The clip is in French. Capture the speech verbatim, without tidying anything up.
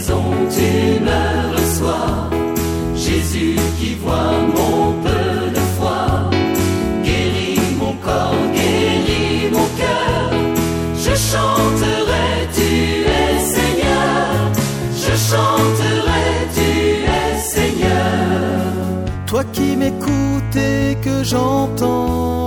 maison tu me reçois. Jésus qui voit mon peu de foi, guéris mon corps, guéris mon cœur. Je chanterai, tu es Seigneur. Je chanterai, tu es Seigneur. Toi qui m'écoutes et que j'entends